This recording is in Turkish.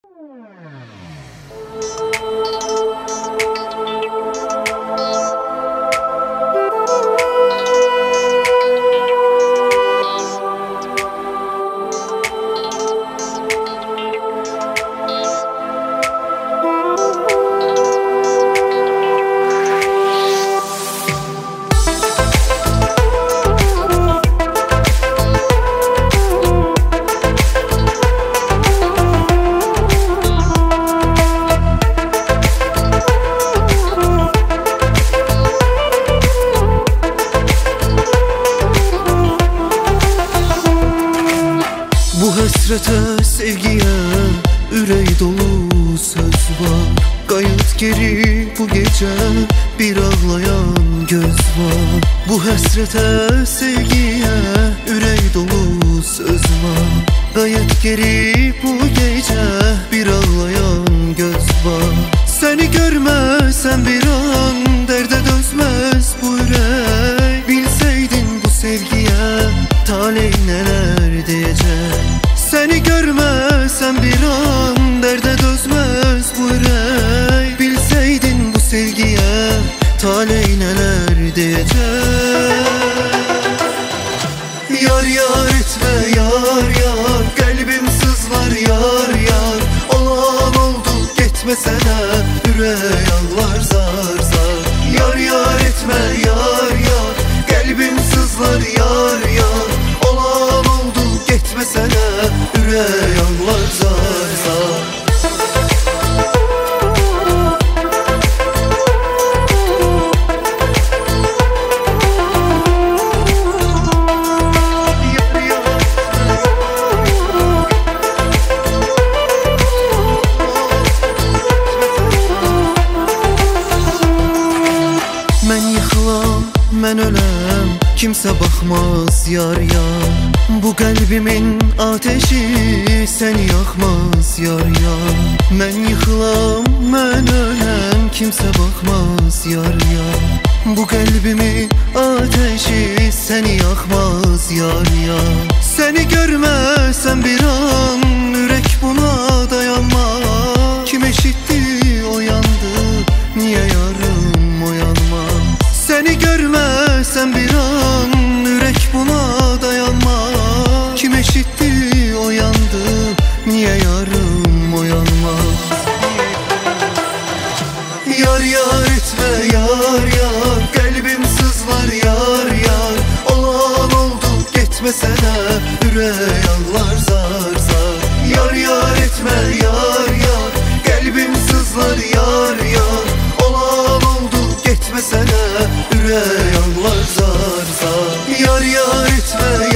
Hasrete, sevgiye, ürey dolu söz var. Kayıt geri bu gece, bir ağlayan göz var. Bu hasrete, sevgiye, ürey dolu söz var. Kayıt geri bu gece, bir ağlayan göz var. Seni görmesem bir an, derde dözmez bu yürek. Bilseydin bu sevgiye, talih neler diyecek. Seni görmesem bir an, derde dözmez bu yürek. Bilseydin bu sevgiye, talih neler diyecek. Yar yar etme yar yar, kalbim sızlar yar yar. Olan oldu gitmesene, ürey ağlar zar zar. Yar yar etme yar yar, kalbim sızlar yar yar. Olan oldu gitmesene, ürey ağlar zar zar. Ben ölem, kimse bakmaz yar yar. Bu kalbimin ateşi seni yakmaz yar yar. Ben yıkılam, ben ölem, kimse bakmaz yar yar. Bu kalbimin ateşi seni yakmaz yar yar. Seni görmesem bir an, yürek buna dayanmaz. Kim eşitti o yandı, niye yarım o yanmaz. Seni görmesem bir an, yürek buna dayanmaz. Kim eşitti o yandı, niye yarım o yanmaz. Yar yar etme yar yar, kalbim sızlar yar yar. Olan oldu gitmesene, ürey ağlar zar zar. Yar yar etme yar yar, kalbim sızlar yar yar. Olan oldu gitmesene, ürey ağlar zar zar. Yar yar etme